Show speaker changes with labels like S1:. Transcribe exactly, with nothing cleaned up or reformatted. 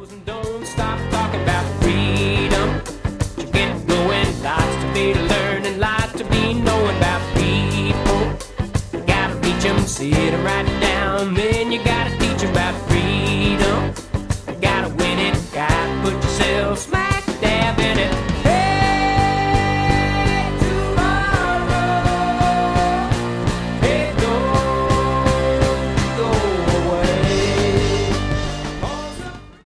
S1: And don't stop talking about freedom. You get going, lots to be learning, lots to be knowing about people. You gotta reach 'em, sit 'em right down, then you gotta teach 'em about freedom. You gotta win it, gotta put yourself smack